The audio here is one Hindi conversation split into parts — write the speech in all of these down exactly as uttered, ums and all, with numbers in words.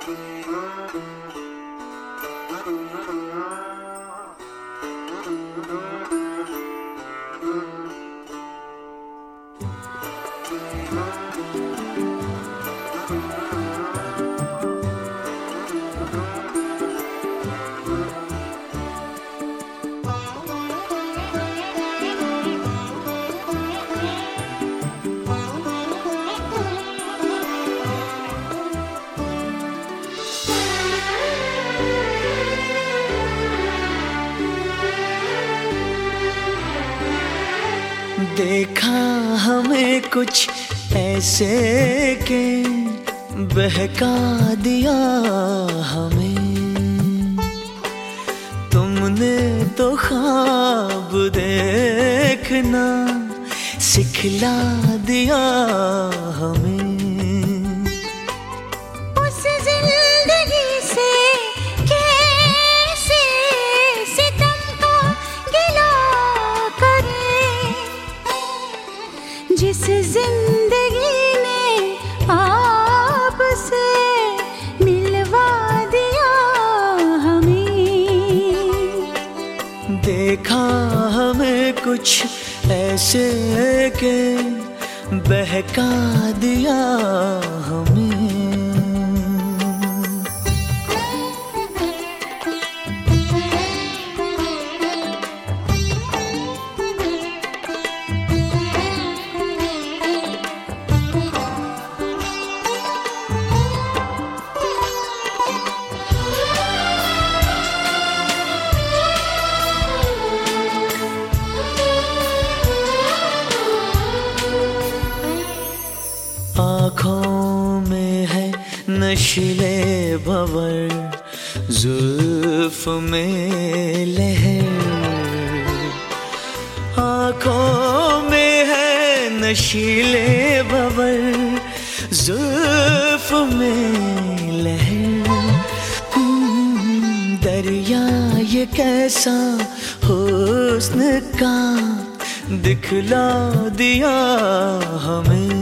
देखा हमें कुछ ऐसे के बहका दिया हमें, तुमने तो ख्वाब देखना सिखला दिया हमें। जिस जिंदगी ने आपसे मिलवा दिया हमें। देखा हमें कुछ ऐसे के बहका दिया हमें। आँखों में है नशीले भंवर, जुल्फ में लहर। आँखों में है नशीले भंवर, जुल्फ में लहर। दरिया ये कैसा हुस्न का दिखला दिया हमें।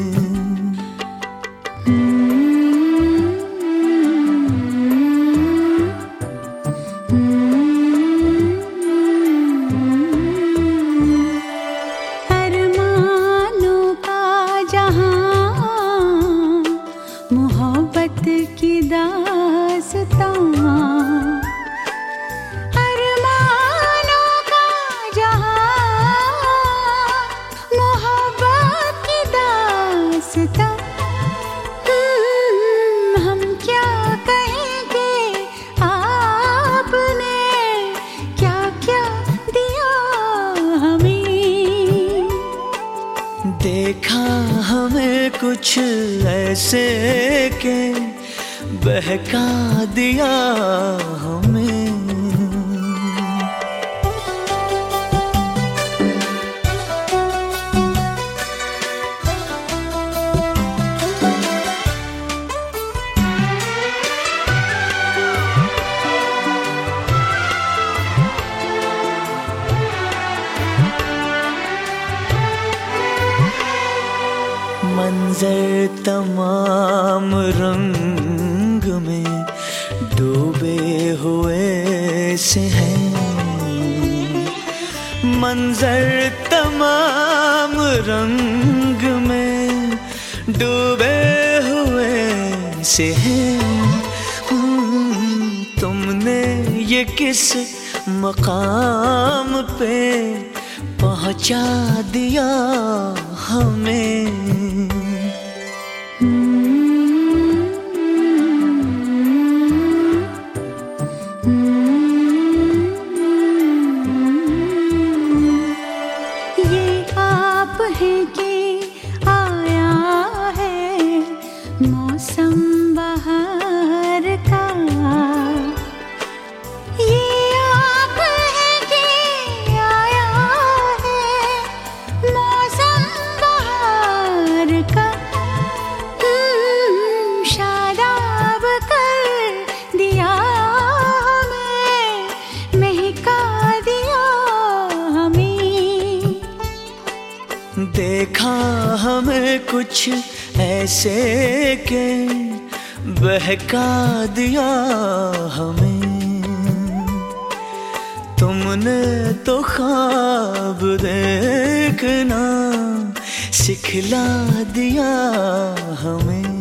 मोहब्बत की दास्तां, अरमानों का जहां, मोहब्बत की दास्तां। हम क्या कहेंगे आपने क्या क्या दिया हमें। देखा हमें कुछ ऐसे के बहका दिया हमें। मंजर तमाम रंग में डूबे हुए से हैं। मंजर तमाम रंग में डूबे हुए से हैं। तुमने ये किस मकाम पे पहुंचा दिया हमें। मौसम बहार का ये आप है कि आया है मौसम बहार का। शादाब कर दिया हमें, महका दिया हमें। देखा हमें कुछ ऐसे के बहका दिया हमें। तुमने तो ख्वाब देखना सिखला दिया हमें।